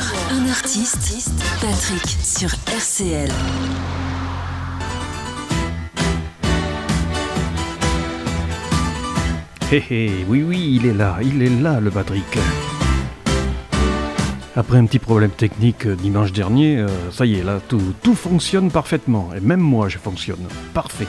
un artiste, Patrick sur RCL. Oui, il est là le Patrick. Après un petit problème technique dimanche dernier, ça y est, là, tout fonctionne parfaitement. Et même moi, je fonctionne. Parfait.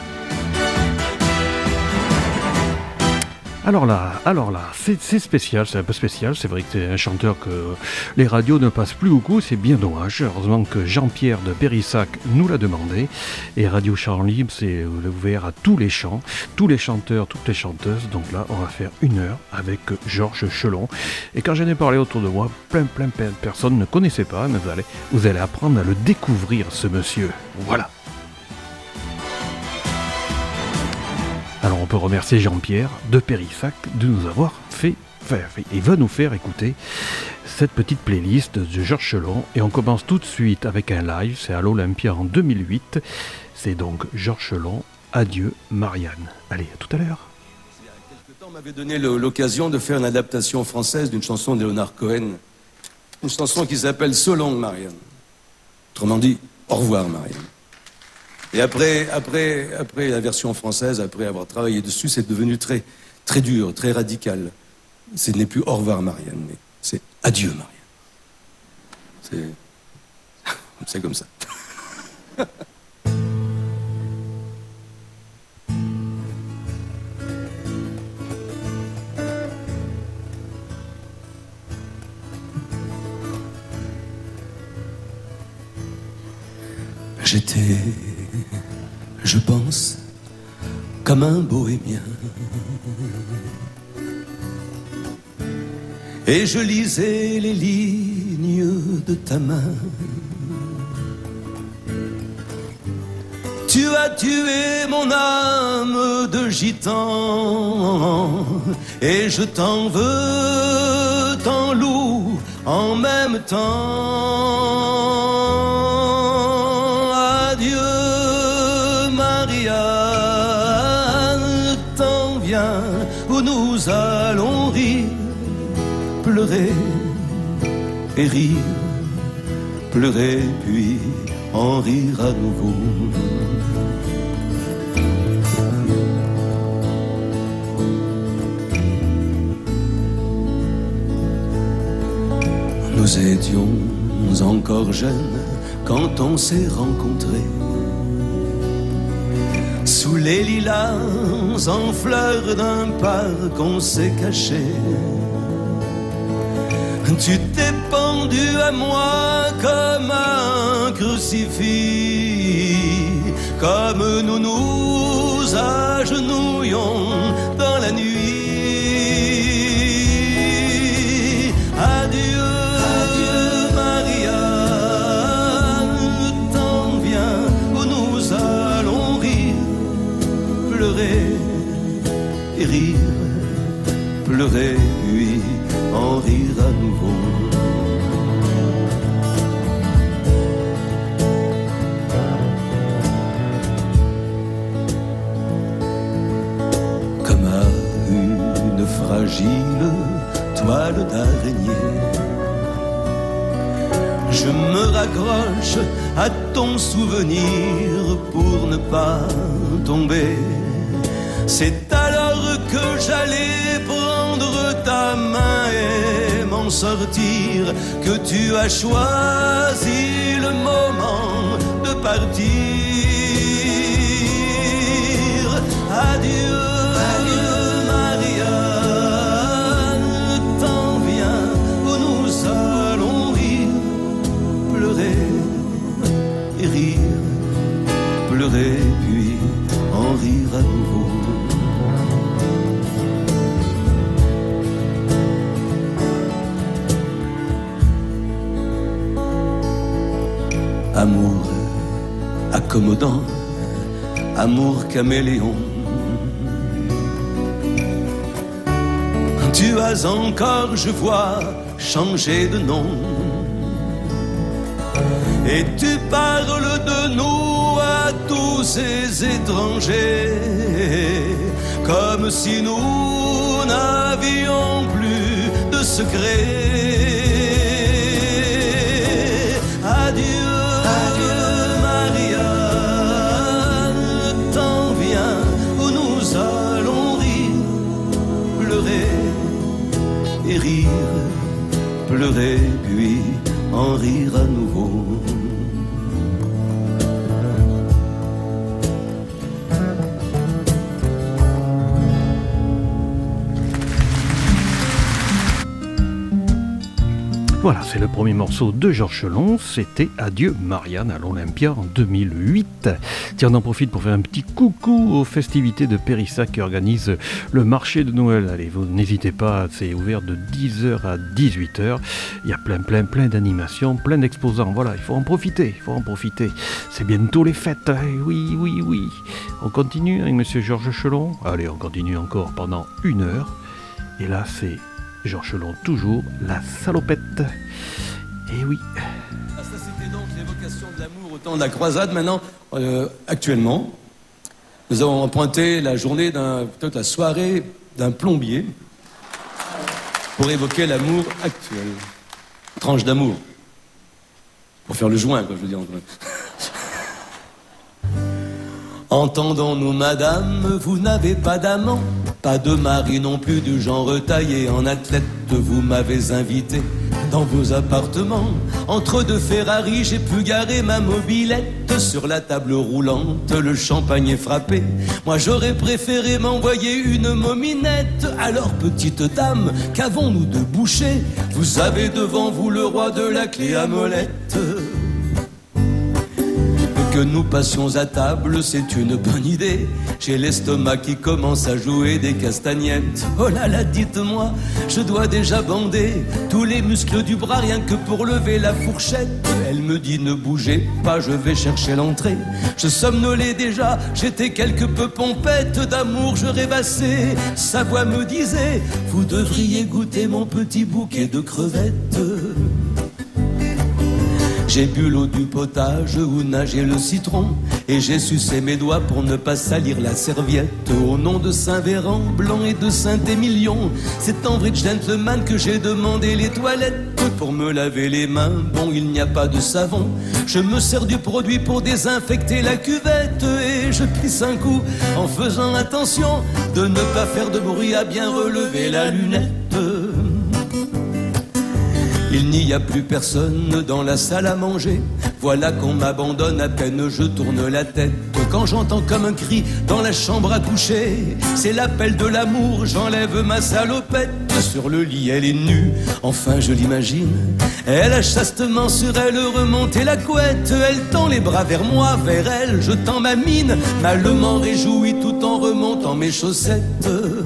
Alors là, c'est spécial, c'est un peu spécial. C'est vrai que c'est un chanteur que les radios ne passent plus beaucoup, c'est bien dommage. Heureusement que Jean-Pierre de Périssac nous l'a demandé. Et Radio Chant Libre, c'est ouvert à tous les chants, tous les chanteurs, toutes les chanteuses. Donc là, on va faire 1 heure avec Georges Chelon. Et quand j'en ai parlé autour de moi, plein de personnes ne connaissaient pas, mais vous allez apprendre à le découvrir, ce monsieur. Voilà. Alors on peut remercier Jean-Pierre de Périssac de nous avoir fait, il va nous faire écouter cette petite playlist de Georges Chelon. Et on commence tout de suite avec un live, c'est à l'Olympia en 2008. C'est donc Georges Chelon, Adieu Marianne. Allez, à tout à l'heure. Il y a quelque temps, on m'avait donné l'occasion de faire une adaptation française d'une chanson de Leonard Cohen. Une chanson qui s'appelle So Long Marianne. Autrement dit, Au revoir Marianne. Et après la version française, après avoir travaillé dessus, c'est devenu très, très dur, très radical. Ce n'est plus Au revoir Marianne, mais c'est Adieu Marianne. C'est comme ça. J'étais, je pense, comme un bohémien. Et je lisais les lignes de ta main. Tu as tué mon âme de gitan. Et je t'en veux, t'en loue en même temps. Nous allons rire, pleurer et rire, pleurer puis en rire à nouveau. Nous étions encore jeunes quand on s'est rencontrés. Sous les lilas en fleurs d'un parc on s'est caché. Tu t'es pendu à moi comme un crucifix, comme nous nous agenouillons dans la nuit. Adieu, adieu Marianne, t'en viens où nous allons rire, pleurer et rire, pleurer puis en rire à nouveau. Comme à une fragile toile d'araignée, je me raccroche à ton souvenir pour ne pas tomber. C'est alors que j'allais prendre ta main et m'en sortir que tu as choisi le moment de partir. Adieu, adieu Marianne, t'en viens où nous allons rire, pleurer et rire, pleurer puis en rire à nouveau. Amour accommodant, amour caméléon. Tu as encore, je vois, changé de nom. Et tu parles de nous à tous ces étrangers, comme si nous n'avions plus de secret. rire, pleurer, puis en rire à nouveau. Voilà, c'est le premier morceau de Georges Chelon, c'était Adieu Marianne à l'Olympia en 2008. Tiens, on en profite pour faire un petit coucou aux festivités de Périssac qui organisent le marché de Noël. Allez, vous n'hésitez pas, c'est ouvert de 10h à 18h. Il y a plein d'animations, plein d'exposants. Voilà, il faut en profiter. C'est bientôt les fêtes, hein. Oui. On continue avec monsieur Georges Chelon. Allez, on continue encore pendant 1 heure. Et là, c'est Georges Chelon, toujours la salopette. Et oui. Ça, c'était donc l'évocation de l'amour au temps de la croisade. Maintenant, actuellement, nous avons pointé la journée, peut-être la soirée d'un plombier pour évoquer l'amour actuel. Tranche d'amour. Pour faire le joint, quoi, je veux dire. Entendons-nous, madame, vous n'avez pas d'amant, pas de mari non plus du genre taillé en athlète. Vous m'avez invité dans vos appartements. Entre deux Ferrari, j'ai pu garer ma mobilette. Sur la table roulante, le champagne est frappé. Moi, j'aurais préféré m'envoyer une mominette. Alors, petite dame, qu'avons-nous de boucher? Vous avez devant vous le roi de la clé à molette. Que nous passions à table, c'est une bonne idée. J'ai l'estomac qui commence à jouer des castagnettes. Oh là là, dites-moi, je dois déjà bander tous les muscles du bras rien que pour lever la fourchette. Elle me dit ne bougez pas, je vais chercher l'entrée. Je somnolais déjà, j'étais quelque peu pompette. D'amour je rêvassais, sa voix me disait vous devriez goûter mon petit bouquet de crevettes. J'ai bu l'eau du potage où nageait le citron et j'ai sucé mes doigts pour ne pas salir la serviette. Au nom de Saint-Véran, Blanc et de Saint-Émilion, c'est en vrai gentleman que j'ai demandé les toilettes. Pour me laver les mains, bon il n'y a pas de savon. Je me sers du produit pour désinfecter la cuvette et je pisse un coup en faisant attention de ne pas faire de bruit à bien relever la lunette. Il n'y a plus personne dans la salle à manger. Voilà qu'on m'abandonne à peine je tourne la tête. Quand j'entends comme un cri dans la chambre à coucher, c'est l'appel de l'amour, j'enlève ma salopette. Sur le lit elle est nue, enfin je l'imagine. Elle a chastement sur elle remonté la couette. Elle tend les bras vers moi, vers elle, je tends ma mine, malement réjouie tout en remontant mes chaussettes.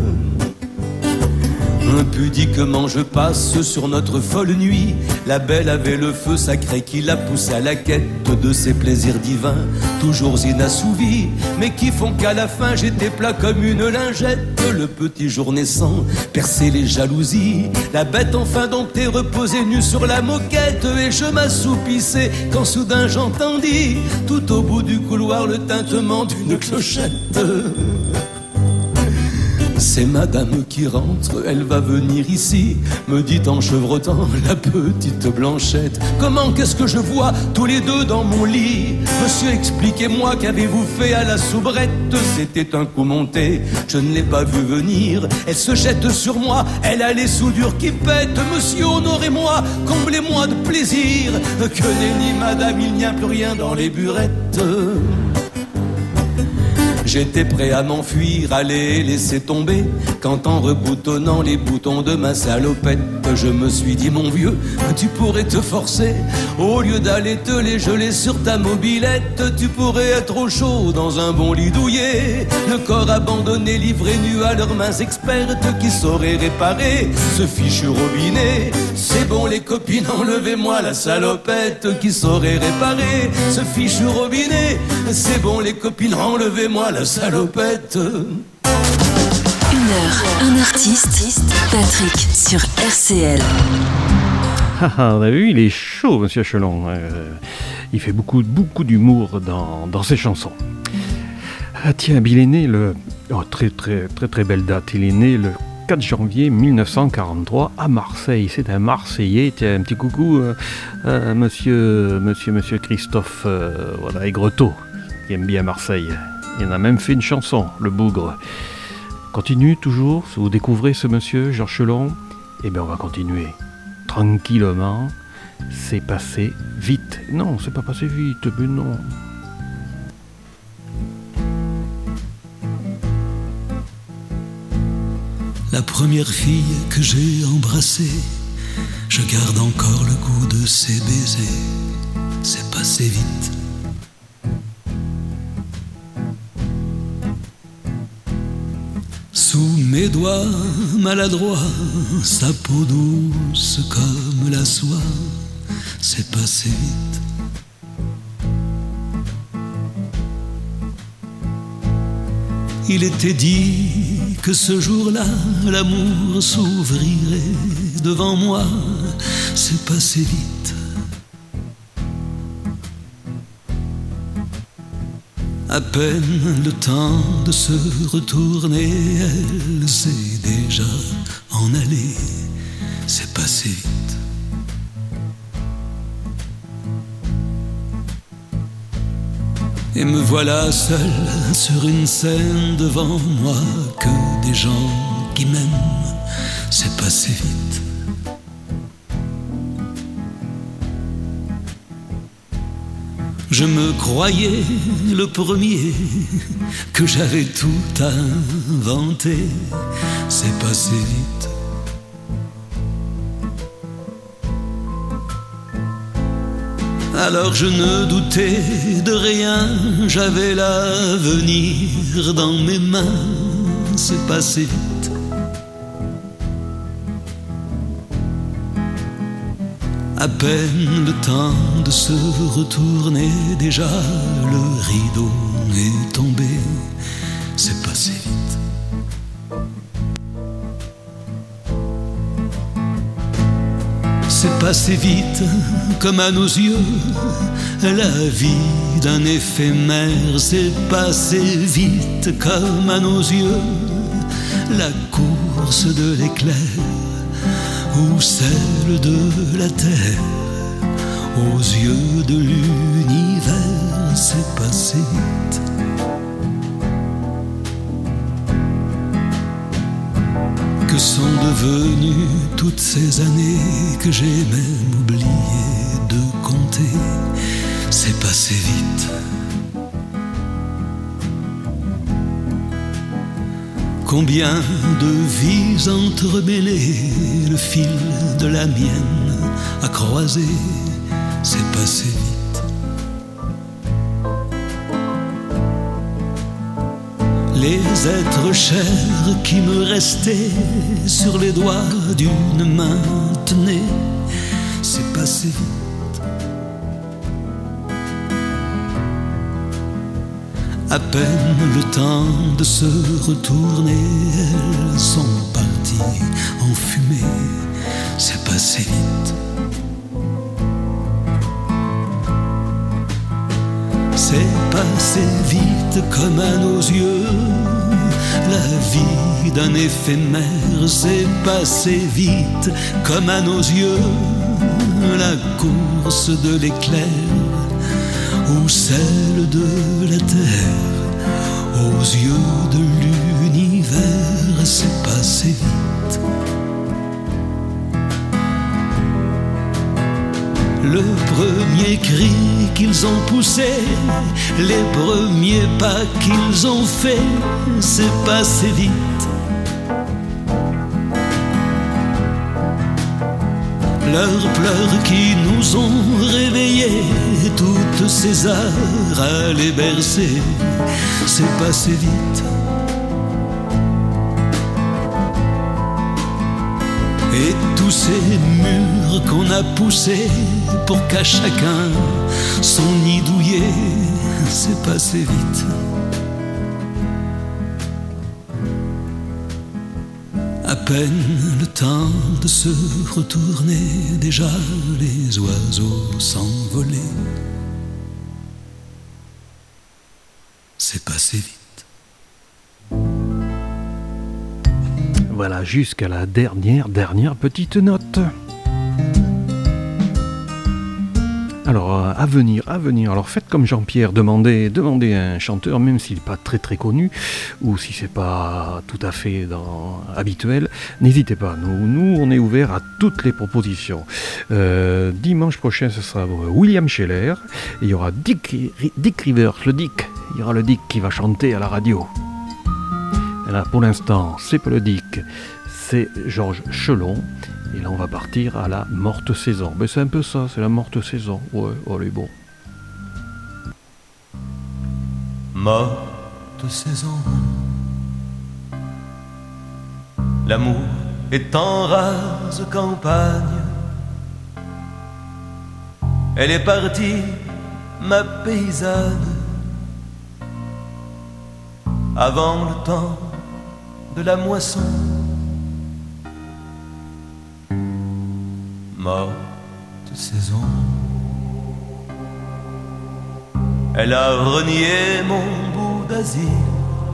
Pudiquement je passe sur notre folle nuit. La belle avait le feu sacré qui la pousse à la quête de ses plaisirs divins, toujours inassouvis, mais qui font qu'à la fin j'étais plat comme une lingette. Le petit jour naissant perçait les jalousies. La bête enfin domptée reposait nue sur la moquette. Et je m'assoupissais quand soudain j'entendis tout au bout du couloir le tintement d'une clochette. C'est madame qui rentre, elle va venir ici, me dit en chevrotant la petite Blanchette. Comment, qu'est-ce que je vois tous les deux dans mon lit? Monsieur, expliquez-moi, qu'avez-vous fait à la soubrette? C'était un coup monté, je ne l'ai pas vu venir. Elle se jette sur moi, elle a les soudures qui pètent. Monsieur, honorez-moi, comblez-moi de plaisir. Que nenni madame, il n'y a plus rien dans les burettes. J'étais prêt à m'enfuir, à les laisser tomber, quand en reboutonnant les boutons de ma salopette, je me suis dit mon vieux, tu pourrais te forcer, au lieu d'aller te les geler sur ta mobilette. Tu pourrais être au chaud dans un bon lit douillet, le corps abandonné, livré nu à leurs mains expertes qui sauraient réparer ce fichu robinet. C'est bon les copines, enlevez-moi la salopette qui saurait réparer ce fichu robinet. C'est bon les copines, enlevez-moi la salopette. 1 heure, un artiste, Patrick sur RCL. On a vu, il est chaud, monsieur Chelon. Il fait beaucoup d'humour dans ses chansons. Ah, tiens, il est né le... Oh, très belle date. Il est né le 4 janvier 1943 à Marseille. C'est un Marseillais. Tiens, un petit coucou, monsieur Christophe Aigretot, qui aime bien Marseille. Il en a même fait une chanson, Le Bougre. Continue toujours, vous découvrez ce monsieur, Georges Chelon, Eh bien, on va continuer tranquillement. C'est passé vite. Non, c'est pas passé vite, mais non. La première fille que j'ai embrassée, je garde encore le goût de ses baisers. C'est passé vite. Sous mes doigts maladroits, sa peau douce comme la soie, c'est passé vite. Il était dit que ce jour-là, l'amour s'ouvrirait devant moi, c'est passé vite. À peine le temps de se retourner, elle s'est déjà en allée, c'est passé vite. Et me voilà seul sur une scène devant moi, que des gens qui m'aiment, c'est passé vite. Je me croyais le premier, que j'avais tout inventé, c'est passé vite. Alors je ne doutais de rien, j'avais l'avenir dans mes mains, c'est passé vite. À peine le temps de se retourner, déjà le rideau est tombé, c'est passé vite. C'est passé vite, comme à nos yeux, la vie d'un éphémère. C'est passé vite, comme à nos yeux, la course de l'éclair, ou celle de la terre. Aux yeux de l'univers, c'est passé vite. Que sont devenues toutes ces années que j'ai même oublié de compter, c'est passé vite. Combien de vies entremêlées, le fil de la mienne a croisé, c'est passé vite. Les êtres chers qui me restaient sur les doigts d'une main tenée, c'est passé vite. À peine le temps de se retourner, elles sont parties en fumée, c'est passé vite. C'est passé vite comme à nos yeux, la vie d'un éphémère. C'est passé vite comme à nos yeux, la course de l'éclair, ou celle de la terre. Aux yeux de l'univers, c'est passé vite. Le premier cri qu'ils ont poussé, les premiers pas qu'ils ont fait, c'est passé vite. Leurs pleurs qui nous ont réveillés, toutes ces heures à les bercer, c'est passé vite. Et tous ces murs qu'on a poussés pour qu'à chacun son nid douillet, c'est passé vite. À peine le temps de se retourner, déjà les oiseaux s'envolaient, c'est passé vite. Voilà, jusqu'à la dernière petite note. Alors, à venir. Alors faites comme Jean-Pierre, demandez à un chanteur, même s'il n'est pas très très connu, ou si c'est pas tout à fait habituel, n'hésitez pas. Nous, on est ouvert à toutes les propositions. Dimanche prochain, ce sera William Scheller, et il y aura Dick Rivers, il y aura le Dick qui va chanter à la radio. Et là, pour l'instant, c'est pas le Dick, c'est Georges Chelon. Et là, on va partir à la morte saison. Mais c'est un peu ça, c'est la morte saison. Ouais, allez, bon. Morte saison. L'amour est en rase campagne. Elle est partie, ma paysanne, avant le temps de la moisson. Morte saison. Elle a renié mon bout d'asile.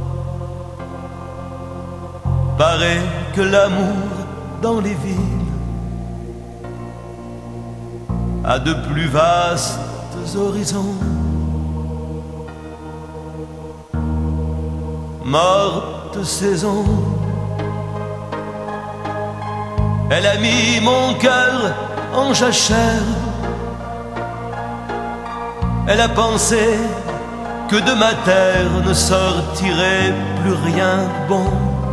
Paraît que l'amour dans les villes a de plus vastes horizons. Morte saison. Elle a mis mon cœur en jachère. Elle a pensé que de ma terre ne sortirait plus rien de bon.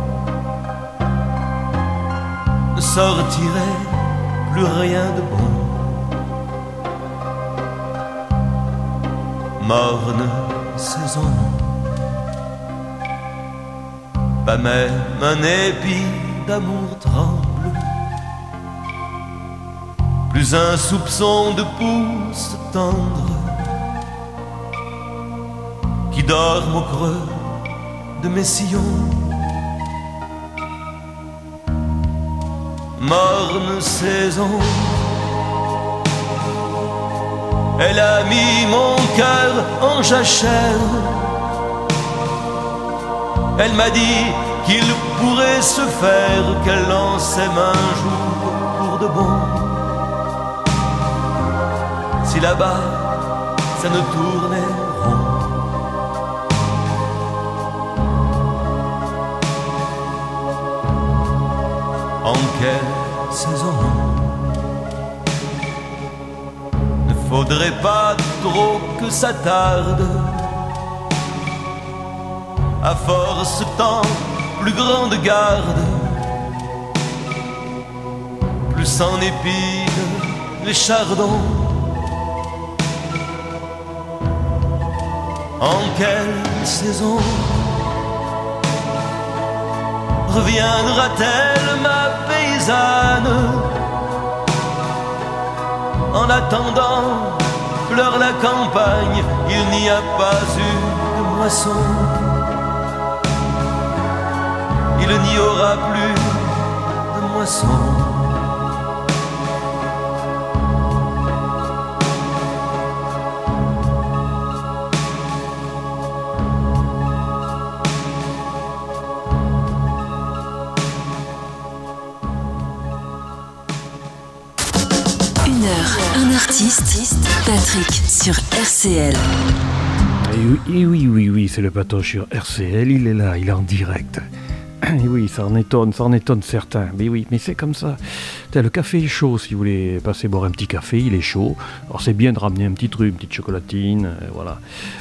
Ne sortirait plus rien de bon. Morne saison. Pas même un épi d'amour tremble. Plus un soupçon de pouce tendre qui dorment au creux de mes sillons. Morne saison. Elle a mis mon cœur en jachère. Elle m'a dit qu'il pourrait se faire qu'elle en s'aime un jour pour de bon. Si là-bas, ça ne tournait rond. En quelle saison ne faudrait pas trop que ça tarde. À force tant, plus grande garde, plus s'en épine les chardons. En quelle saison reviendra-t-elle ma paysanne? En attendant, pleure la campagne, il n'y a pas eu de moisson. Il n'y aura plus de moisson. Un artiste, Patrick sur RCL. Et oui, c'est le Patoche sur RCL, il est là, il est en direct. Et oui, ça en étonne certains. Mais oui, mais c'est comme ça. Le café est chaud, si vous voulez passer boire un petit café, il est chaud. Alors c'est bien de ramener un petit truc, une petite chocolatine, voilà.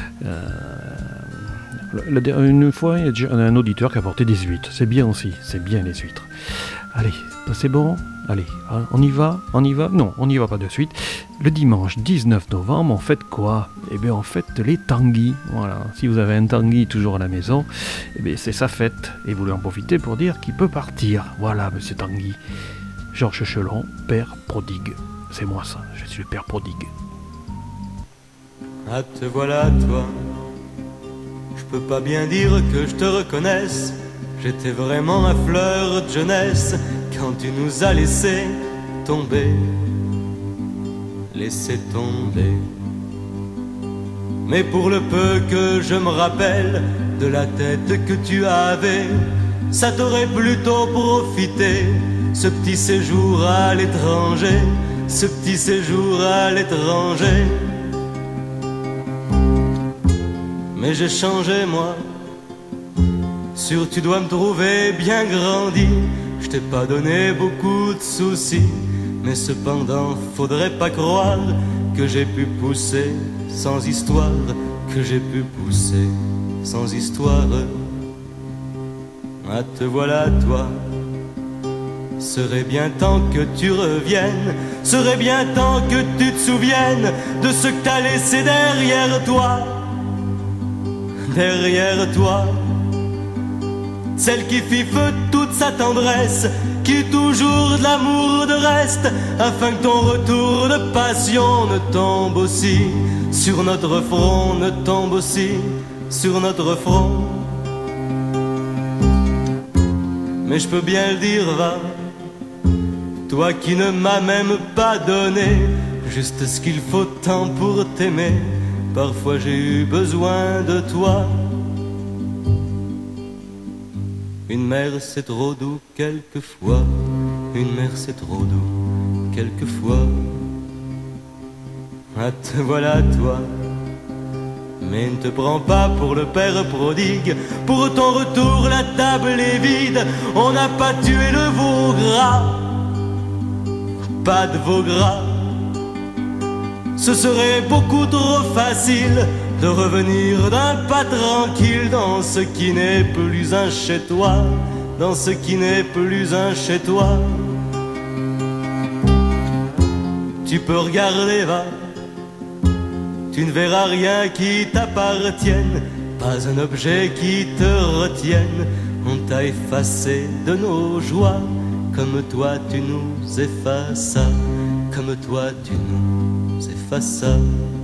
Une fois, il y a déjà un auditeur qui a apporté des huîtres. C'est bien aussi, c'est bien les huîtres. Allez, c'est bon? Allez, on y va? Non, on n'y va pas de suite. Le dimanche 19 novembre, on fête quoi? Eh bien, on fête les tanguis. Voilà, si vous avez un tangui toujours à la maison, eh bien, c'est sa fête. Et vous voulez en profiter pour dire qu'il peut partir. Voilà, monsieur Tanguy. Georges Chelon, père prodigue. C'est moi ça, je suis le père prodigue. Ah, te voilà, toi. Je peux pas bien dire que je te reconnaisse. J'étais vraiment à fleur de jeunesse quand tu nous as laissé tomber. Laissé tomber. Mais pour le peu que je me rappelle de la tête que tu avais, ça t'aurait plutôt profité, ce petit séjour à l'étranger, ce petit séjour à l'étranger. mais j'ai changé moi. Sûr tu dois me trouver bien grandi. Je t'ai pas donné beaucoup de soucis, mais cependant faudrait pas croire que j'ai pu pousser sans histoire, que j'ai pu pousser sans histoire. Ah te voilà toi, serait bien temps que tu reviennes, serait bien temps que tu te souviennes de ce que t'as laissé derrière toi. Derrière toi, celle qui fit feu toute sa tendresse, qui toujours de l'amour de reste, afin que ton retour de passion ne tombe aussi sur notre front, ne tombe aussi sur notre front. Mais je peux bien le dire, va, toi qui ne m'as même pas donné juste ce qu'il faut tant pour t'aimer. Parfois j'ai eu besoin de toi. Une mère c'est trop doux quelquefois, une mère c'est trop doux quelquefois. Ah te voilà toi, mais ne te prends pas pour le père prodigue. Pour ton retour la table est vide, on n'a pas tué le veau gras, pas de veau gras. Ce serait beaucoup trop facile de revenir d'un pas tranquille dans ce qui n'est plus un chez toi, dans ce qui n'est plus un chez toi. Tu peux regarder, va, tu ne verras rien qui t'appartienne, pas un objet qui te retienne. On t'a effacé de nos joies, comme toi tu nous effaças, comme toi tu nous effaças.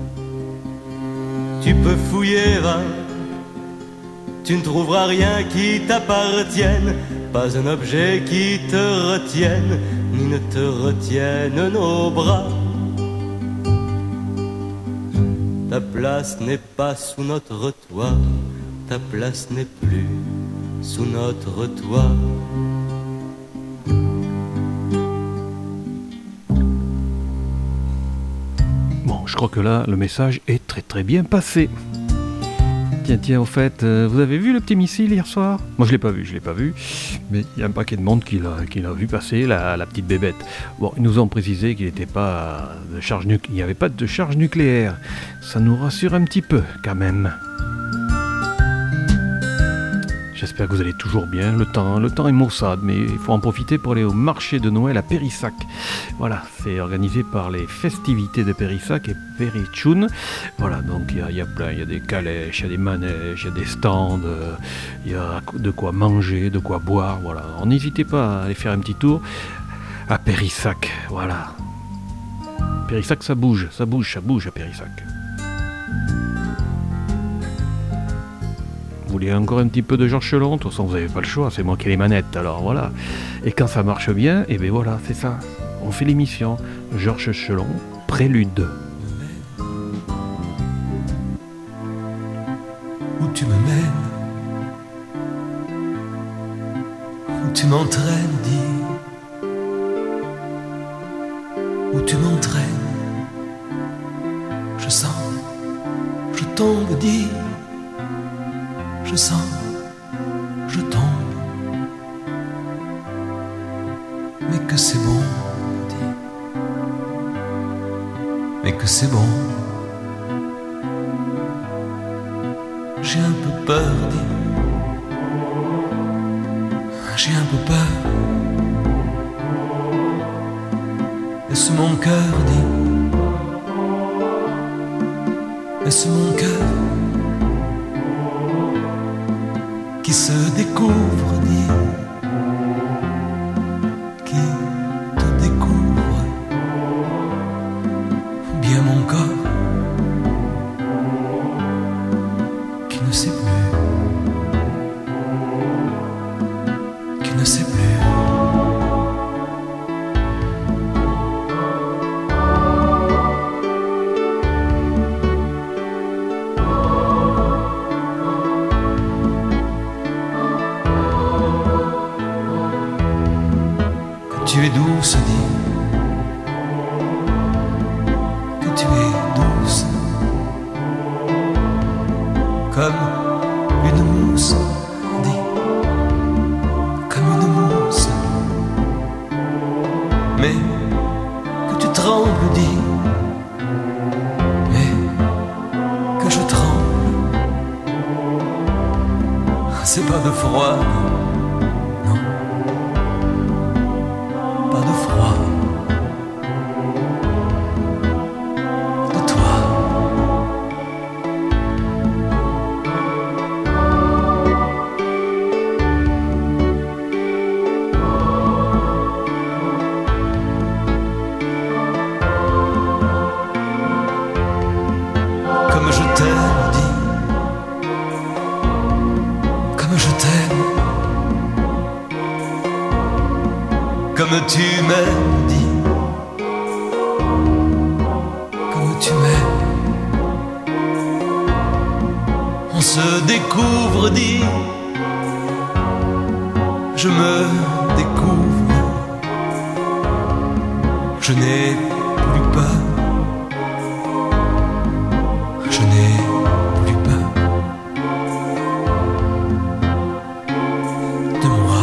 Tu peux fouiller, va, tu ne trouveras rien qui t'appartienne, pas un objet qui te retienne, ni ne te retienne nos bras. Ta place n'est pas sous notre toit, ta place n'est plus sous notre toit. Je crois que là, le message est très très bien passé. Tiens, au fait, vous avez vu le petit missile hier soir? Moi je l'ai pas vu, mais il y a un paquet de monde qui l'a vu passer, la petite bébête. Bon, ils nous ont précisé qu'il n'était pas de charge il n'y avait pas de charge nucléaire. Ça nous rassure un petit peu, quand même. J'espère que vous allez toujours bien. Le temps est maussade, mais il faut en profiter pour aller au marché de Noël à Périssac. Voilà, c'est organisé par les festivités de Périssac et Péritchoun. Voilà, donc il y a plein, il y a des calèches, il y a des manèges, il y a des stands, il y a de quoi manger, de quoi boire. Voilà, n'hésitez pas à aller faire un petit tour à Périssac. Voilà, Périssac, ça bouge à Périssac. Vous voulez encore un petit peu de Georges Chelon? De toute façon, vous n'avez pas le choix, c'est moi qui ai les manettes, alors voilà. Et quand ça marche bien, et bien voilà, c'est ça. On fait l'émission Georges Chelon, Prélude. Où tu me mènes, où tu m'entraînes, dis. Où tu m'entraînes, je sens, je tombe, dis. Je sens, je tombe, mais que c'est bon, dis, mais que c'est bon. J'ai un peu peur, dis, j'ai un peu peur. Est-ce mon cœur, dis, est-ce mon cœur qui se découvre, dis, qui te découvre, ou bien mon corps qui ne sait plus, qui ne sait plus. Tu es douce, dis, que tu es douce, comme mais que tu trembles, dis. Mais que je tremble, C'est pas de froid, non, pas de froid, de toi. comme je t'aime, dis. Comme je t'aime, Comme tu m'aimes, dis. comme tu m'aimes, On se découvre, dis. Je me découvre. Je n'ai plus peur. je n'ai plus peur de moi.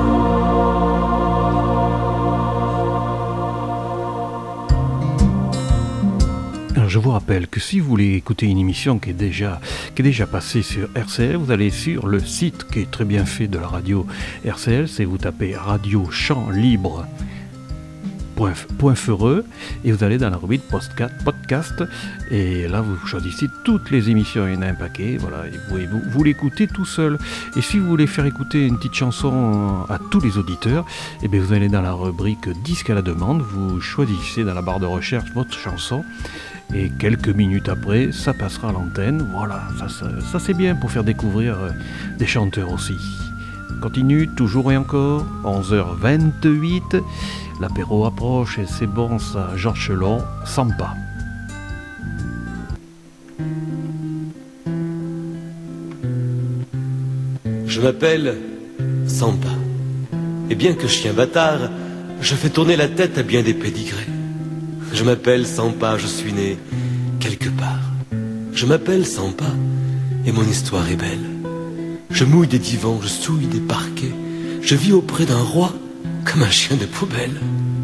Alors, je vous rappelle que si vous voulez écouter une émission qui est déjà passée sur RCL, vous allez sur le site qui est très bien fait de la radio RCL, c'est vous tapez Radio Chant Libre. .fr et vous allez dans la rubrique podcast et là vous choisissez toutes les émissions, il y en a un paquet, voilà, et vous l'écoutez tout seul. Et si vous voulez faire écouter une petite chanson à tous les auditeurs, et bien vous allez dans la rubrique disque à la demande, vous choisissez dans la barre de recherche votre chanson et quelques minutes après ça passera à l'antenne. Voilà, ça c'est bien pour faire découvrir des chanteurs aussi. Continue, toujours et encore, 11h28, l'apéro approche et c'est bon ça, Georges Chelon, Sampa. Je m'appelle Sampa. Et bien que chien bâtard, je fais tourner la tête à bien des pédigrés. Je m'appelle Sampa, je suis né quelque part. Je m'appelle Sampa et mon histoire est belle. Je mouille des divans, je souille des parquets. Je vis auprès d'un roi comme un chien de poubelle.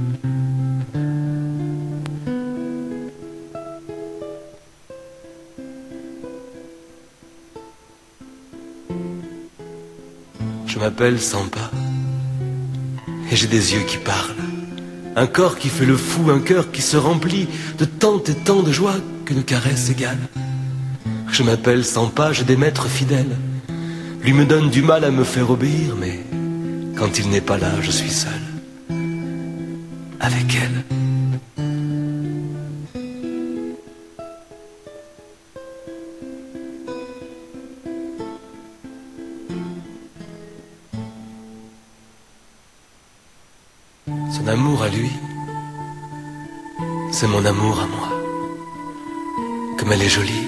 Je m'appelle Sampa et j'ai des yeux qui parlent. Un corps qui fait le fou, un cœur qui se remplit de tant et tant de joie qu'une caresse égale. Je m'appelle Sampa, j'ai des maîtres fidèles. Lui me donne du mal à me faire obéir, mais quand il n'est pas là, je suis seul. Avec elle. Son amour à lui, c'est mon amour à moi. Comme elle est jolie,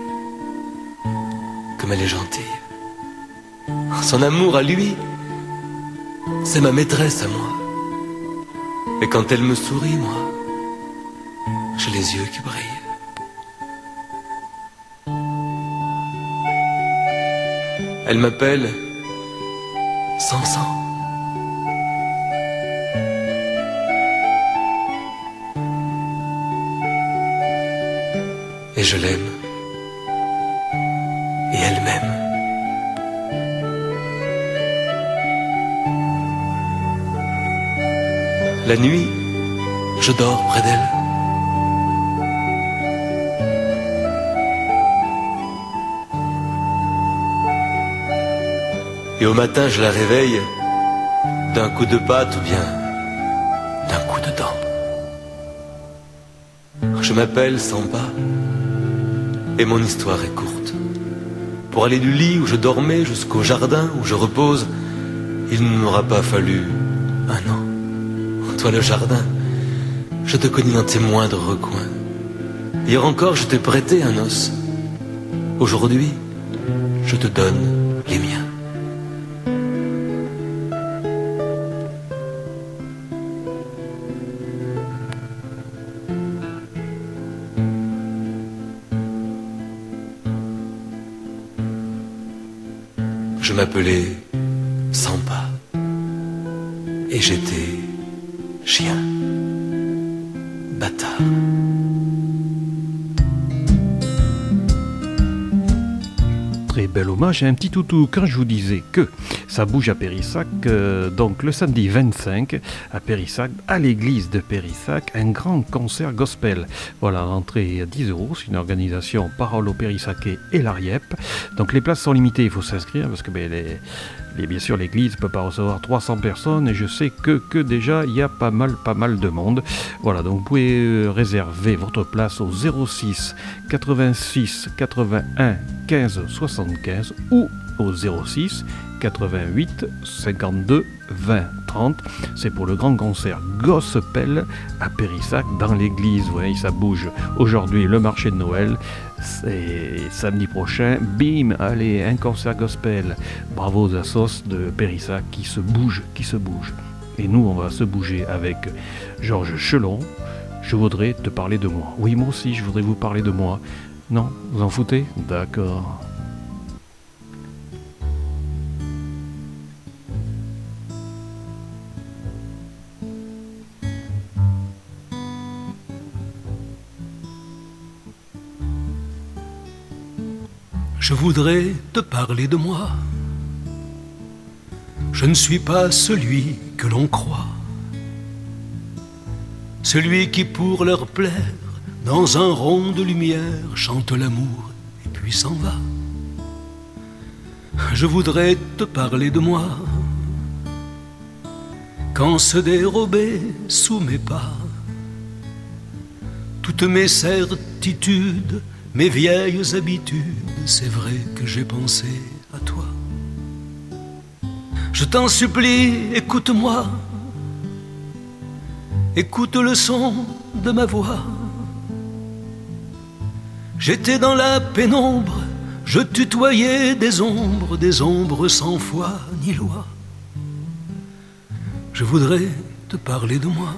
comme elle est gentille. Son amour à lui, c'est ma maîtresse à moi. Et quand elle me sourit, moi, j'ai les yeux qui brillent. Elle m'appelle Samson. Et je l'aime. Et elle m'aime. La nuit, je dors près d'elle. Et au matin, je la réveille d'un coup de patte ou bien d'un coup de dent. Je m'appelle Sampa et mon histoire est courte. Pour aller du lit où je dormais jusqu'au jardin où je repose, il ne m'aura pas fallu un an. Toi le jardin, je te connais dans tes moindres recoins. Hier encore je t'ai prêté un os. Aujourd'hui, je te donne les miens. Je m'appelais Sampa et j'étais chien. bâtard. Très bel hommage à un petit toutou. Quand je vous disais que ça bouge à Périssac, donc le samedi 25 à Périssac, à l'église de Périssac, un grand concert gospel. Voilà, l'entrée à 10 €, c'est une organisation Parole au Périssacais et l'Ariep. Donc les places sont limitées, il faut s'inscrire parce que bien sûr l'église ne peut pas recevoir 300 personnes et je sais que déjà il y a pas mal de monde. Voilà, donc vous pouvez réserver votre place au 06 86 81 15 75 ou au 06 88 52 20 30. C'est pour le grand concert gospel à Périssac dans l'église. Vous voyez, ça bouge. Aujourd'hui, le marché de Noël. Et samedi prochain, bim, allez, un concert gospel. Bravo aux assos de Périssac qui se bougent. Et nous, on va se bouger avec Georges Chelon. Je voudrais te parler de moi. Oui, moi aussi, je voudrais vous parler de moi. Non, vous en foutez ? D'accord. Je voudrais te parler de moi. Je ne suis pas celui que l'on croit. Celui qui pour leur plaire, dans un rond de lumière, chante l'amour et puis s'en va. Je voudrais te parler de moi. Quand se dérobaient sous mes pas toutes mes certitudes, mes vieilles habitudes, c'est vrai que j'ai pensé à toi. Je t'en supplie, écoute-moi. Écoute le son de ma voix. J'étais dans la pénombre, je tutoyais des ombres sans foi ni loi. Je voudrais te parler de moi,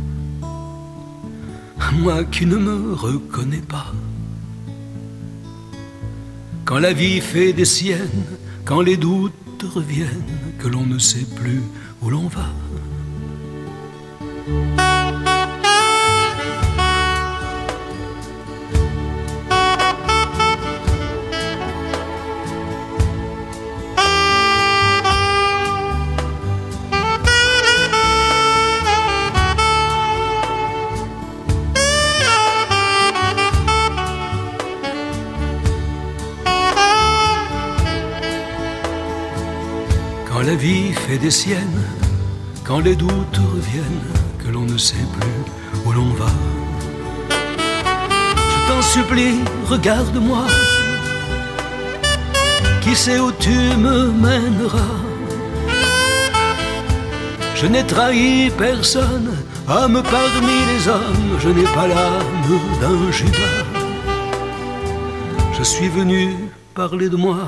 moi qui ne me reconnais pas. Quand la vie fait des siennes, quand les doutes reviennent, que l'on ne sait plus où l'on va. Quand la vie fait des siennes, quand les doutes reviennent, que l'on ne sait plus où l'on va. Je t'en supplie, regarde-moi. Qui sait où tu me mèneras? Je n'ai trahi personne, homme parmi les hommes, je n'ai pas l'âme d'un Judas. Je suis venu parler de moi.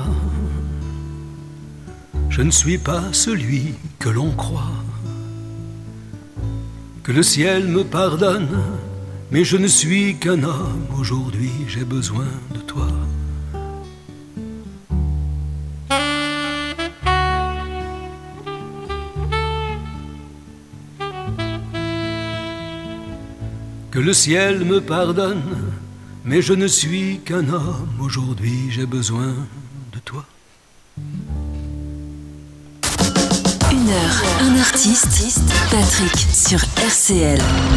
Je ne suis pas celui que l'on croit. Que le ciel me pardonne, mais je ne suis qu'un homme. Aujourd'hui, j'ai besoin de toi. Que le ciel me pardonne, mais je ne suis qu'un homme. Aujourd'hui, j'ai besoin de toi. Une heure, un artiste, Patrick sur RCL.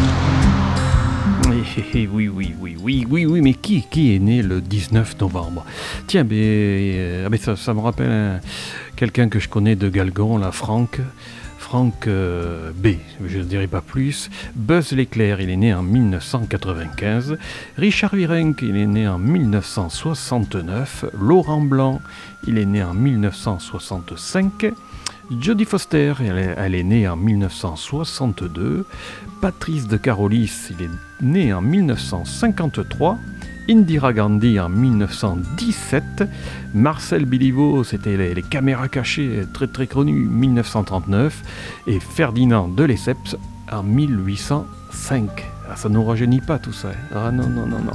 Oui, mais qui est né le 19 novembre? Tiens, mais ça me rappelle quelqu'un que je connais de Galgon, là, Franck B, je ne dirai pas plus. Buzz l'éclair, il est né en 1995. Richard Virenque, il est né en 1969. Laurent Blanc, il est né en 1965. Jodie Foster, elle est née en 1962. Patrice de Carolis, il est né en 1953. Indira Gandhi en 1917. Marcel Béliveau, c'était les caméras cachées, très très connu, 1939. Et Ferdinand de Lesseps en 1805. Ah, ça ne nous rajeunit pas tout ça. Ah non,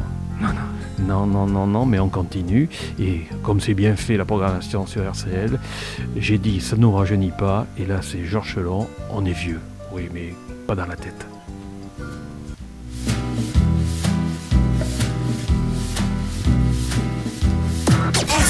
mais on continue. Et comme c'est bien fait la programmation sur RCL, j'ai dit ça ne nous rajeunit pas. Et là c'est Georges Chelon, on est vieux. Oui, mais pas dans la tête.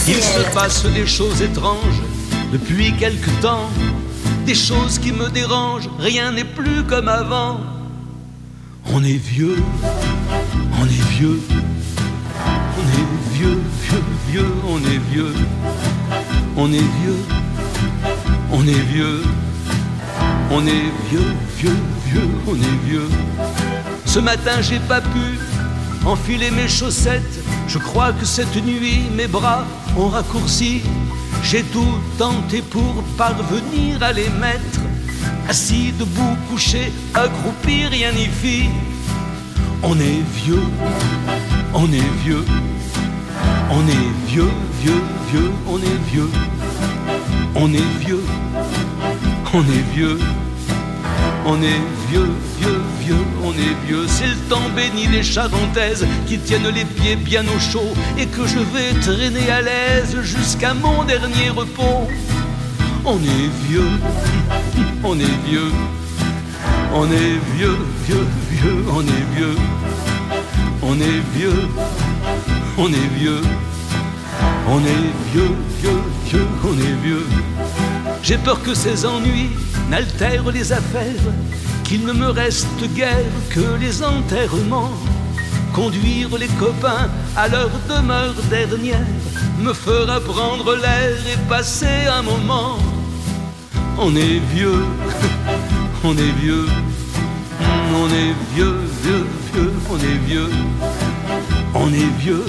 Il se passe des choses étranges depuis quelque temps, des choses qui me dérangent, rien n'est plus comme avant. On est vieux, on est vieux, on est vieux, vieux, vieux, on est vieux, on est vieux, on est vieux, on est vieux, vieux, vieux, on est vieux. Ce matin j'ai pas pu enfiler mes chaussettes, je crois que cette nuit mes bras ont raccourci. J'ai tout tenté pour parvenir à les mettre, assis, debout, couché, accroupi, rien n'y fit. On est vieux, on est vieux, on est vieux, vieux, vieux, on est vieux, on est vieux, on est vieux, on est vieux, vieux, vieux, on est vieux. C'est le temps béni des Charentaises qui tiennent les pieds bien au chaud et que je vais traîner à l'aise jusqu'à mon dernier repos. On est vieux, on est vieux, on est vieux, vieux, vieux, on est vieux, on est vieux, on est vieux, on est vieux, vieux, vieux, on est vieux. J'ai peur que ces ennuis n'altèrent les affaires, qu'il ne me reste guère que les enterrements. Conduire les copains à leur demeure dernière me fera prendre l'air et passer un moment. On est vieux, on est vieux, on est vieux, vieux, vieux, on est vieux, on est vieux,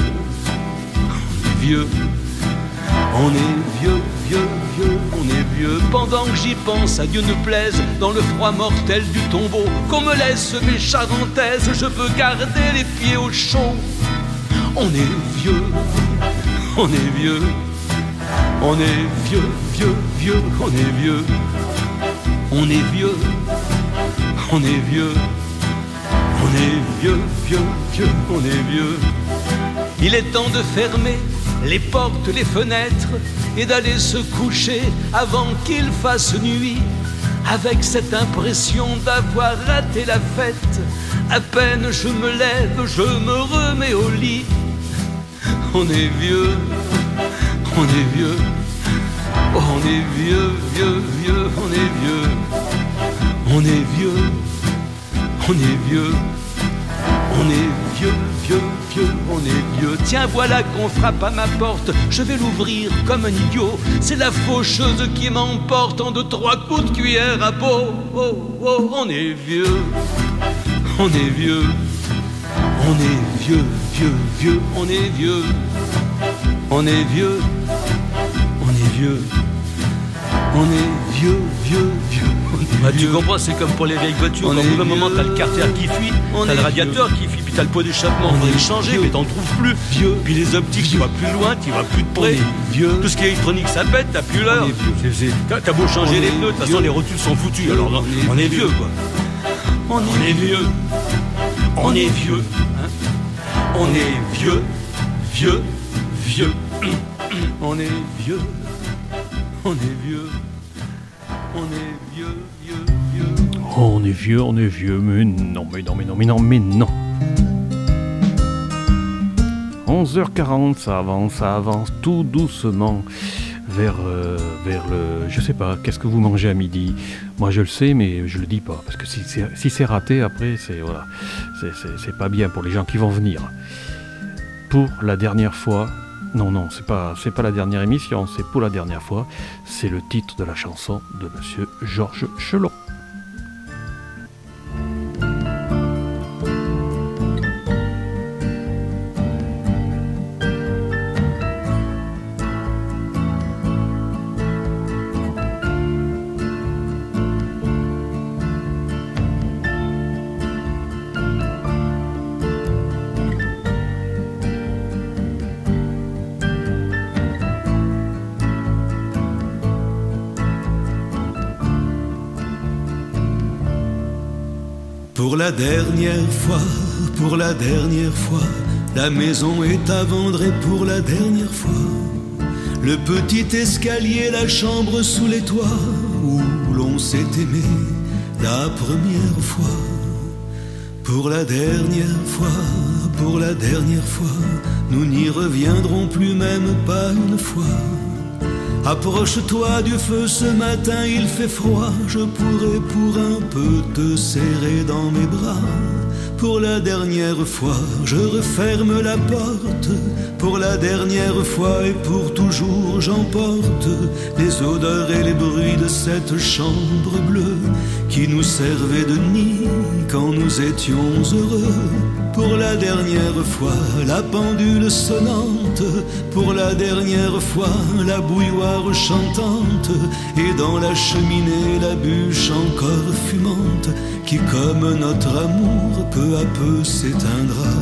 on est vieux, on est vieux, vieux, vieux, on est vieux. Pendant que j'y pense, à Dieu ne plaise, dans le froid mortel du tombeau, qu'on me laisse mes Charentaises, je veux garder les pieds au chaud. On est vieux, on est vieux, on est vieux, vieux, vieux, on est vieux, on est vieux, on est vieux, on est vieux, vieux, vieux, on est vieux. Il est temps de fermer les portes, les fenêtres et d'aller se coucher avant qu'il fasse nuit, avec cette impression d'avoir raté la fête. À peine je me lève, je me remets au lit. On est vieux, on est vieux, oh, on est vieux, vieux, vieux, on est vieux, on est vieux, on est vieux, on est vieux, vieux, vieux, on est vieux. Tiens, voilà qu'on frappe à ma porte, je vais l'ouvrir comme un idiot. C'est la faucheuse qui m'emporte en 2-3 coups de cuillère à peau. Oh, oh, on est vieux, on est vieux, on est vieux, vieux, vieux, on est vieux, on est vieux, on est vieux, on est vieux, vieux, vieux. Bah, tu comprends, c'est comme pour les vieilles voitures. Au bout d'un moment, t'as le carter qui fuit, t'as le radiateur qui fuit, puis t'as le pot d'échappement, on est changer, mais t'en trouves plus. Vieux. Puis les optiques, tu vas plus loin, tu vas plus de près. Vieux. Tout ce qui est électronique, ça pète, t'as plus l'heure. T'as beau changer les pneus, de toute façon, les rotules sont foutues. Alors, non, on est vieux, quoi. On est vieux. On est vieux. On est vieux, vieux, vieux. On est vieux. On est vieux. On est vieux, vieux, vieux. On est vieux, mais non, mais non, mais non, mais non, mais non. 11h40, ça avance tout doucement vers le... Je sais pas, qu'est-ce que vous mangez à midi? Moi je le sais, mais je le dis pas, parce que si c'est raté, après, voilà, c'est pas bien pour les gens qui vont venir. Pour la dernière fois... Non, c'est pas la dernière émission, c'est pour la dernière fois. C'est le titre de la chanson de Monsieur Georges Chelon. Pour la dernière fois, la maison est à vendre et pour la dernière fois, le petit escalier, la chambre sous les toits où l'on s'est aimé la première fois. Pour la dernière fois, nous n'y reviendrons plus même pas une fois. Approche-toi du feu ce matin, il fait froid, je pourrais pour un peu te serrer dans mes bras. Pour la dernière fois, je referme la porte. Pour la dernière fois et pour toujours, j'emporte les odeurs et les bruits de cette chambre bleue qui nous servait de nid quand nous étions heureux. Pour la dernière fois, la pendule sonnante. Pour la dernière fois, la bouilloire chantante. Et dans la cheminée, la bûche encore fumante qui, comme notre amour, peu à peu s'éteindra.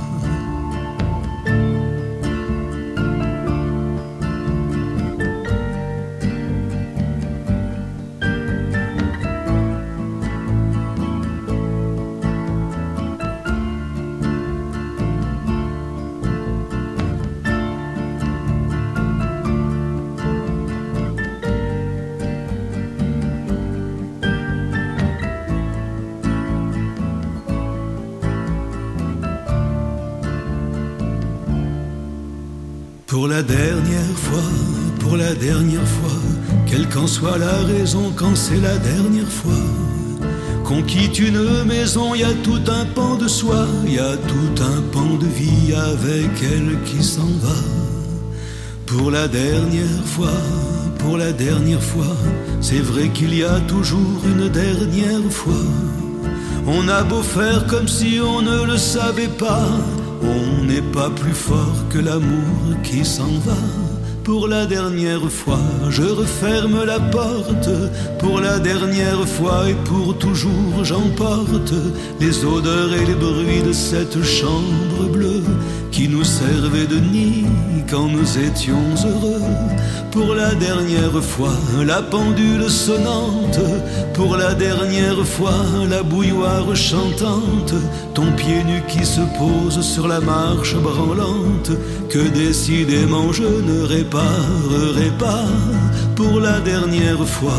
Pour la dernière fois, quelle qu'en soit la raison, quand c'est la dernière fois qu'on quitte une maison, y a tout un pan de soi, y a tout un pan de vie avec elle qui s'en va. Pour la dernière fois, c'est vrai qu'il y a toujours une dernière fois. On a beau faire comme si on ne le savait pas, on n'est pas plus fort que l'amour qui s'en va. Pour la dernière fois, je referme la porte. Pour la dernière fois et pour toujours, j'emporte les odeurs et les bruits de cette chambre bleue qui nous servait de nid quand nous étions heureux. Pour la dernière fois, la pendule sonnante. Pour la dernière fois, la bouilloire chantante. Ton pied nu qui se pose sur la marche branlante que décidément je ne réparerai pas. Pour la dernière fois,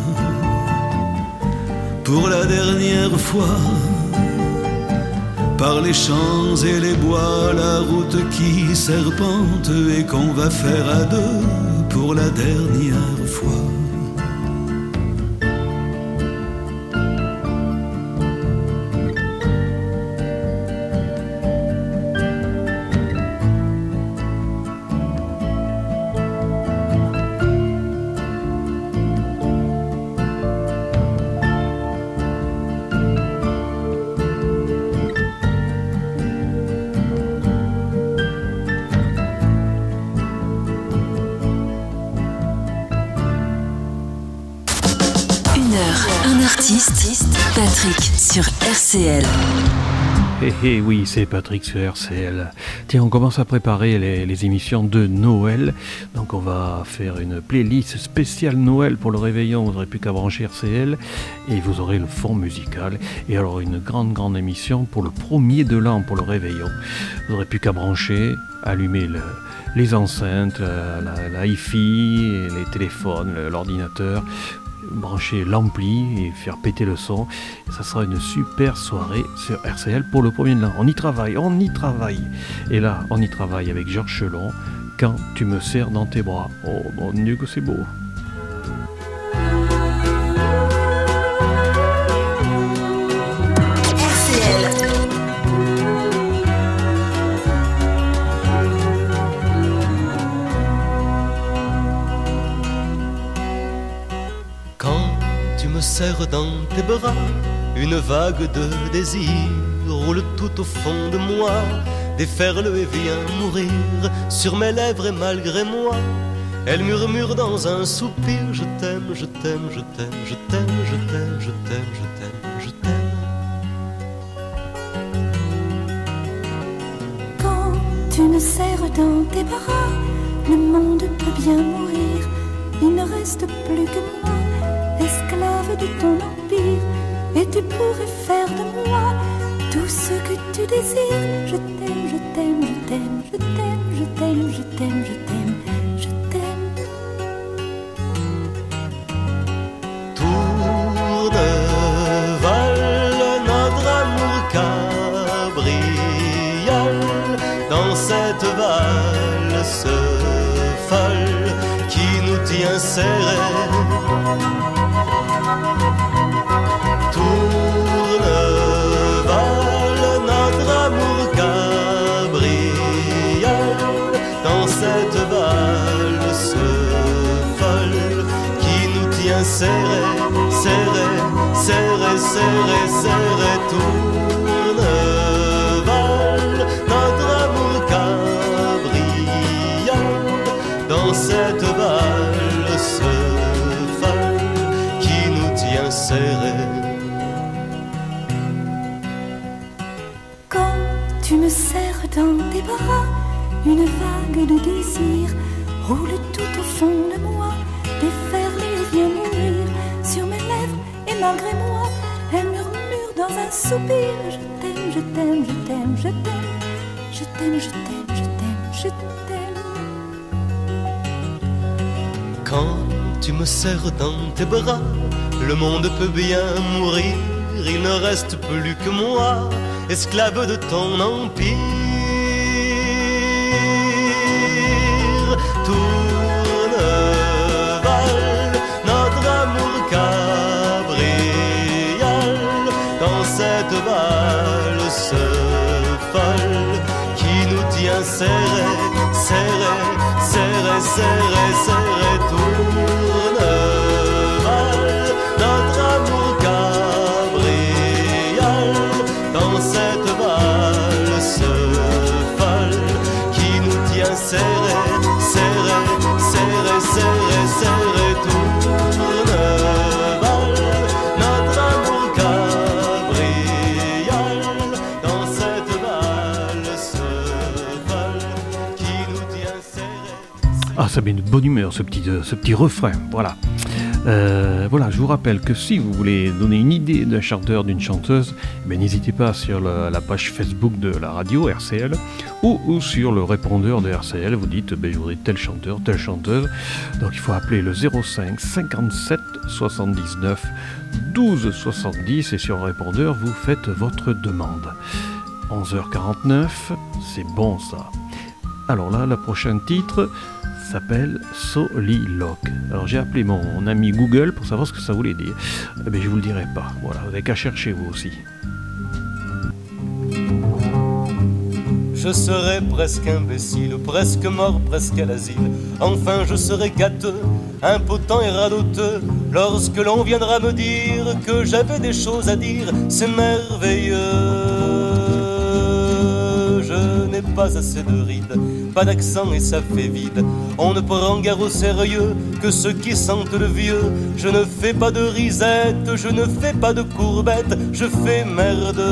pour la dernière fois, par les champs et les bois, la route qui serpente et qu'on va faire à deux pour la dernière fois. Patrick sur RCL. Oui, c'est Patrick sur RCL. Tiens, on commence à préparer les émissions de Noël. Donc on va faire une playlist spéciale Noël pour le réveillon. Vous n'aurez plus qu'à brancher RCL et vous aurez le fond musical. Et alors une grande émission pour le premier de l'an pour le réveillon. Vous n'aurez plus qu'à brancher, allumer les enceintes, la hi-fi, les téléphones, l'ordinateur, brancher l'ampli et faire péter le son. Et ça sera une super soirée sur RCL pour le premier de l'an. On y travaille. Et là, on y travaille avec Georges Chelon, Quand tu me serres dans tes bras. Oh mon Dieu que c'est beau. Serre dans tes bras, une vague de désir roule tout au fond de moi, déferle et vient mourir sur mes lèvres et malgré moi, elle murmure dans un soupir, je t'aime, je t'aime, je t'aime, je t'aime, je t'aime, je t'aime, je t'aime, je t'aime. Quand tu me serres dans tes bras, le monde peut bien mourir, il ne reste plus que moi, esclave de ton empire, et tu pourrais faire de moi tout ce que tu désires. Je t'aime, je t'aime, je t'aime, je t'aime, je t'aime, je t'aime, je t'aime, je t'aime. Tour de Val, notre amour calme tient serré. Tourneval, notre amour cabriole dans cette valse folle qui nous tient serré, serré, serré, serré, serré. Tourneval, notre amour cabriole dans cette valse folle qui nous tient serré. Quand tu me serres dans tes bras, une vague de désir roule tout au fond de moi, déferle et vient mourir sur mes lèvres, et malgré moi, elle murmure dans un soupir: je t'aime, je t'aime, je t'aime, je t'aime, je t'aime, je t'aime, je t'aime, je t'aime. Quand tu me serres dans tes bras, le monde peut bien mourir, il ne reste plus que moi, esclave de ton empire. Tourneval, notre amour cabriole dans cette valse folle qui nous tient serré, serré, serré, serré, serré. Tourneval, notre amour cabriole dans cette valse folle qui nous tient serré, serré, serré, serré, serré. Tourneval, notre amour cabriole dans cette valse folle qui nous tient serré. Ah, ça met une bonne humeur ce petit refrain, voilà. Voilà, je vous rappelle que si vous voulez donner une idée d'un chanteur, d'une chanteuse, n'hésitez pas sur la page Facebook de la radio RCL ou sur le répondeur de RCL, vous dites je voudrais tel chanteur, telle chanteuse. Donc il faut appeler le 05 57 79 12 70 et sur le répondeur vous faites votre demande. 11h49, c'est bon ça. Alors là, le prochain titre s'appelle Soliloque. Alors j'ai appelé mon ami Google pour savoir ce que ça voulait dire. Mais je vous le dirai pas. Voilà, vous n'avez qu'à chercher vous aussi. Je serai presque imbécile, presque mort, presque à l'asile. Enfin je serai gâteux, impotent et radoteux lorsque l'on viendra me dire que j'avais des choses à dire. C'est merveilleux. Je n'ai pas assez de rides, pas d'accent et ça fait vide. On ne prend guère au sérieux que ceux qui sentent le vieux. Je ne fais pas de risette, je ne fais pas de courbettes, je fais merde.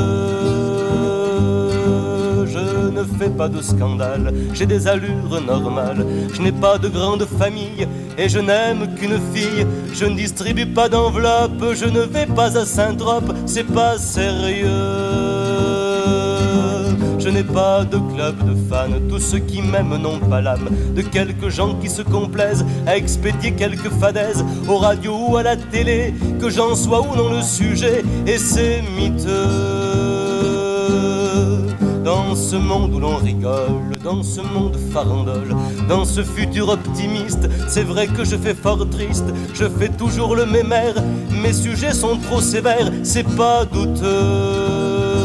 Je ne fais pas de scandale, j'ai des allures normales. Je n'ai pas de grande famille et je n'aime qu'une fille. Je ne distribue pas d'enveloppe, je ne vais pas à Saint-Trope, c'est pas sérieux. Je n'ai pas de club de fans, tous ceux qui m'aiment n'ont pas l'âme de quelques gens qui se complaisent à expédier quelques fadaises aux radios ou à la télé, que j'en sois ou non le sujet, et c'est miteux. Dans ce monde où l'on rigole, dans ce monde farandole, dans ce futur optimiste, c'est vrai que je fais fort triste, je fais toujours le même air, mes sujets sont trop sévères, c'est pas douteux.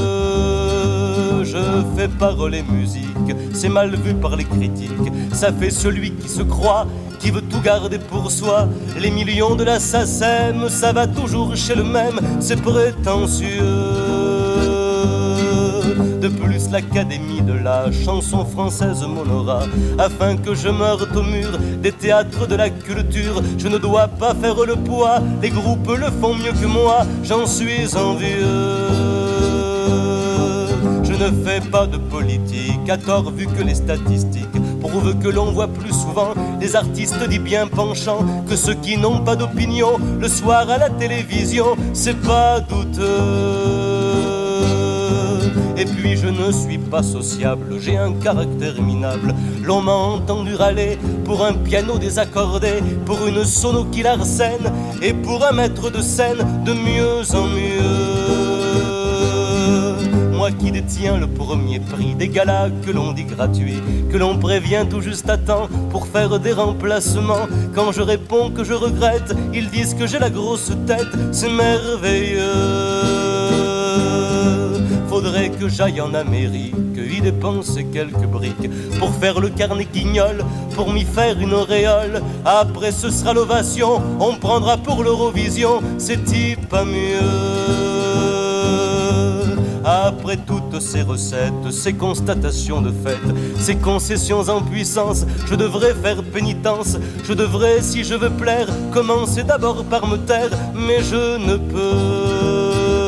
Je fais parole et musique, c'est mal vu par les critiques, ça fait celui qui se croit, qui veut tout garder pour soi. Les millions de la SACEM, ça va toujours chez le même, c'est prétentieux. De plus, l'Académie de la chanson française m'honora, afin que je meure au mur des théâtres de la culture. Je ne dois pas faire le poids, les groupes le font mieux que moi, j'en suis envieux. Je ne fais pas de politique, à tort vu que les statistiques prouvent que l'on voit plus souvent les artistes dits bien penchants que ceux qui n'ont pas d'opinion le soir à la télévision, c'est pas douteux. Et puis je ne suis pas sociable, j'ai un caractère minable. L'on m'a entendu râler pour un piano désaccordé, pour une sono qui l'arsène, et pour un maître de scène de mieux en mieux. Moi qui des détient le premier prix des galas que l'on dit gratuits, que l'on prévient tout juste à temps pour faire des remplacements. Quand je réponds que je regrette, ils disent que j'ai la grosse tête, c'est merveilleux. Faudrait que j'aille en Amérique, y dépenser quelques briques pour faire le carnet guignol, pour m'y faire une auréole. Après ce sera l'ovation, on prendra pour l'Eurovision, c'est-y pas mieux? Après toutes ces recettes, ces constatations de fait, ces concessions en puissance, je devrais faire pénitence. Je devrais, si je veux plaire, commencer d'abord par me taire, mais je ne peux.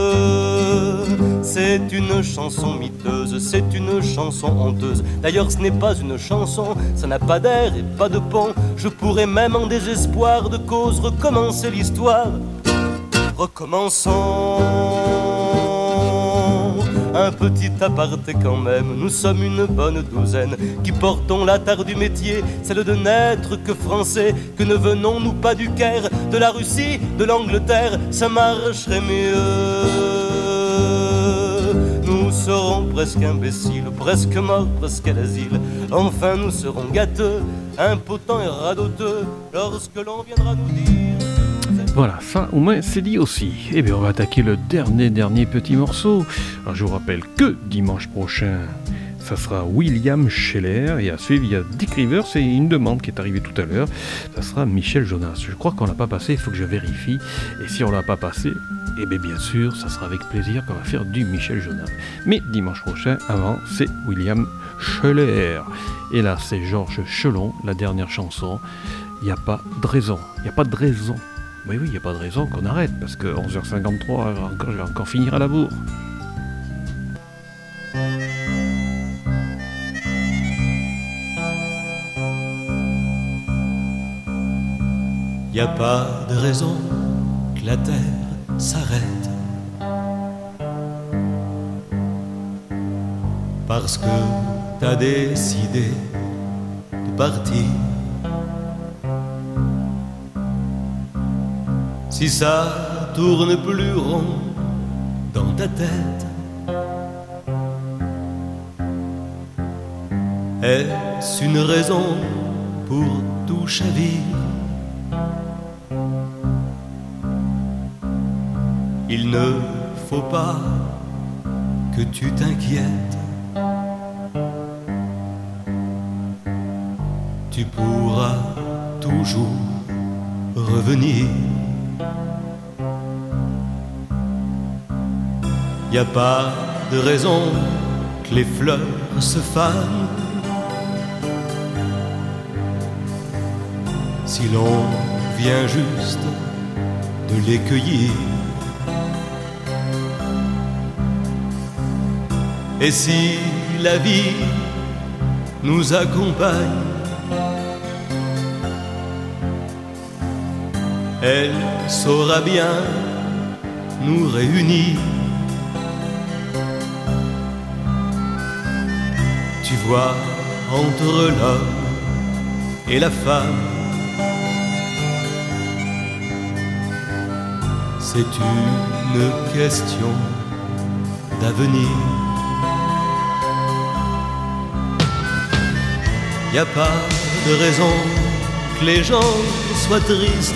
C'est une chanson miteuse, c'est une chanson honteuse. D'ailleurs ce n'est pas une chanson, ça n'a pas d'air et pas de pont. Je pourrais même en désespoir de cause recommencer l'histoire. Recommençons. Un petit aparté quand même, nous sommes une bonne douzaine qui portons la tare du métier, celle de n'être que français, que ne venons-nous pas du Caire, de la Russie, de l'Angleterre, ça marcherait mieux. Nous serons presque imbéciles, presque morts, presque à l'asile. Enfin nous serons gâteux, impotents et radoteux lorsque l'on viendra nous dire... Voilà, ça au moins c'est dit aussi. Et bien on va attaquer le dernier petit morceau. Alors je vous rappelle que dimanche prochain, ça sera William Scheller, et à suivre il y a Dick Rivers, c'est une demande qui est arrivée tout à l'heure, ça sera Michel Jonas. Je crois qu'on l'a pas passé, il faut que je vérifie, et si on l'a pas passé, et bien sûr ça sera avec plaisir qu'on va faire du Michel Jonas. Mais dimanche prochain, avant, c'est William Scheller, et là c'est Georges Chelon, la dernière chanson. Il n'y a pas de raison, oui, il n'y a pas de raison qu'on arrête, parce que 11h53, je vais encore finir à la bourre. Y a pas de raison que la terre s'arrête, parce que t'as décidé de partir. Si ça tourne plus rond dans ta tête, est-ce une raison pour tout chavir? Il ne faut pas que tu t'inquiètes, tu pourras toujours revenir. Y a pas de raison que les fleurs se fanent si l'on vient juste de les cueillir. Et si la vie nous accompagne, elle saura bien nous réunir. Tu vois, entre l'homme et la femme, c'est une question d'avenir. Y a pas de raison que les gens soient tristes,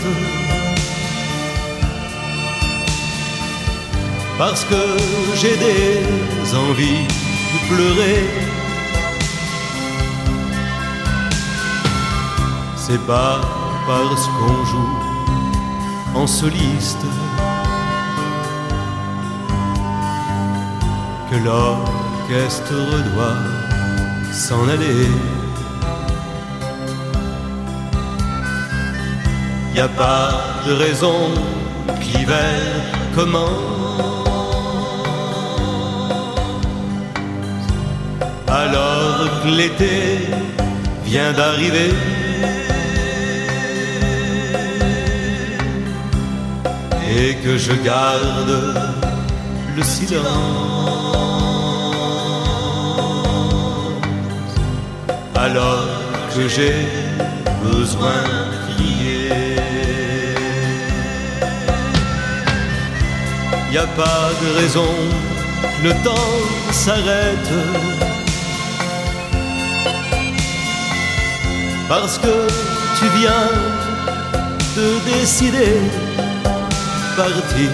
parce que j'ai des envies de pleurer. C'est pas parce qu'on joue en soliste que l'orchestre doit s'en aller. Y a pas de raison que l'hiver commence alors que l'été vient d'arriver. Et que je garde le silence alors que j'ai besoin de crier. Y a pas de raison le temps s'arrête. Parce que tu viens de décider partir.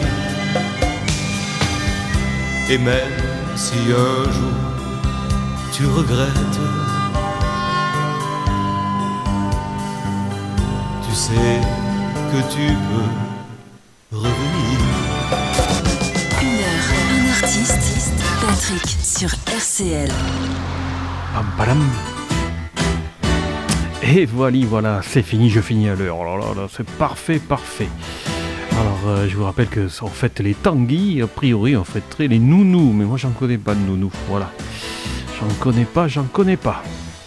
Et même si un jour tu regrettes, tu sais que tu peux revenir. Une heure, un artiste, Patrick sur RCL. Pam, padam. Et voilà, c'est fini, je finis à l'heure. Oh là là, c'est parfait. Alors, je vous rappelle que en fait les Tanguy, a priori, on fêterait les nounous, mais moi j'en connais pas de nounous. Voilà, j'en connais pas.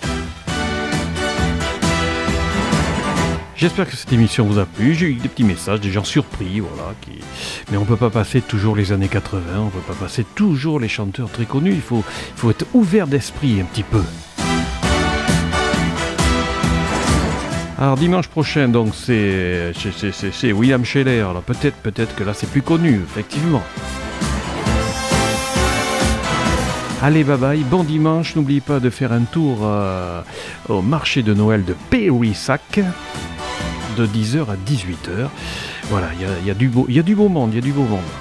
J'espère que cette émission vous a plu. J'ai eu des petits messages, des gens surpris, voilà. Mais on peut pas passer toujours les années 80, on peut pas passer toujours les chanteurs très connus. Il faut être ouvert d'esprit un petit peu. Alors dimanche prochain, donc c'est William Scheller. Alors peut-être que là c'est plus connu, effectivement. Allez, bye bye, bon dimanche. N'oubliez pas de faire un tour au marché de Noël de Périssac de 10h à 18h. Voilà, il y a du beau monde. Et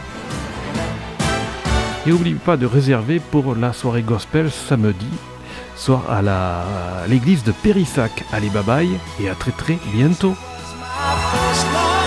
n'oubliez pas de réserver pour la soirée gospel samedi soir à l'église de Périssac. Allez, bye bye et à très bientôt.